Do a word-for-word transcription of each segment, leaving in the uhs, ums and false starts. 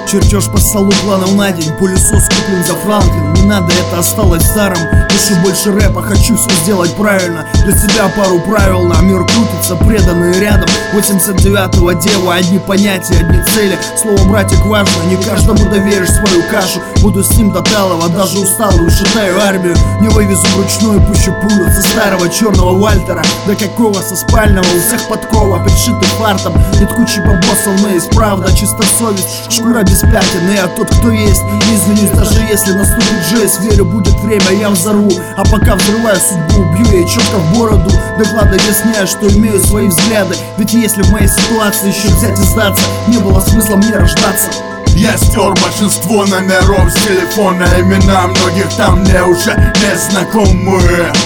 Чертеж по столу планов на день, пылесос куплен за Франклин. Не надо, это осталось старым. Пишу больше рэпа, хочу все сделать правильно. Для себя пару правил, на мир крутится, преданные рядом. восемьдесят девятого дева, одни понятия, одни цели. Слово братик важно, не каждому доверишь свою кашу. Буду с ним до талого, даже усталую шатаю армию. Не вывезу вручную, пущу пулю со старого черного Вальтера. До какого со спального, у всех подкова, пришиты фартом. Нет кучи бабосов, но есть правда, чисто совесть, шкура без пятен. И я тот, кто есть, не извинюсь, даже если наступит жесть. Верю, будет время, я взорву, а пока взрываю судьбу, бью ей четко в бороду. Доклады объясняю, что имею свои взгляды. Ведь если в моей ситуации еще взять и сдаться, не было смысла мне рождаться. Я стер большинство номеров с телефона, имена многих там мне уже не знакомы.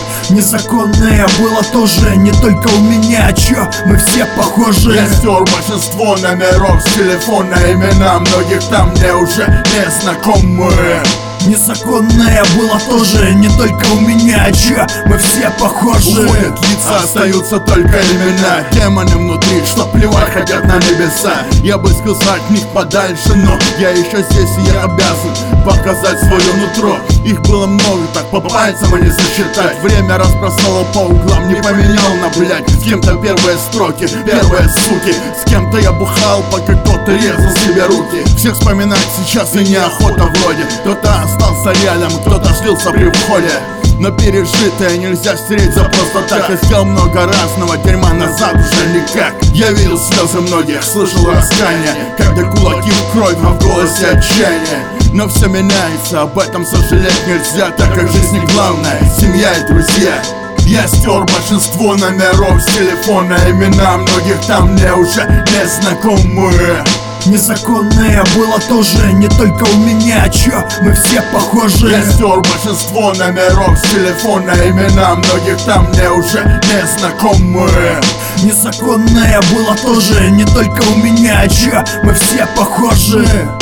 Незаконное было тоже не только у меня, чё, мы все похожи. Я стер большинство номеров с телефона, имена многих там мне уже не знакомы. Незаконное было тоже не только у меня, чё, мы все похожи. Уходят лица, остаются только имена. Демоны внутри, что плевать хотят на небеса. Я бы сказал от них подальше, но я еще здесь и я обязан показать свое нутро. Их было много, так по пальцам и не засчитать. Время разбросало по углам, не поменял на блядь. С кем-то первые строки, первые суки. С кем-то я бухал, пока кто-то резал себе руки. Всех вспоминать сейчас и неохота вроде. Кто-то остался рядом, кто-то слился при входе. Но пережитое нельзя стереть за просто так. Я сделал много разного дерьма, назад уже никак. Я видел слезы многих, слышал раскаяние, когда кулаки в кровь, а в голосе отчаяние. Но все меняется, об этом сожалеть нельзя, так как жизнь не главное, семья и друзья. Я стер большинство номеров с телефона, имена многих там мне уже не знакомы. Незаконное было тоже не только у меня, чё, мы все похожи. Я стер большинство номеров с телефона, имена многих там мне уже не знакомы. Незаконное было тоже не только у меня, чё, мы все похожи.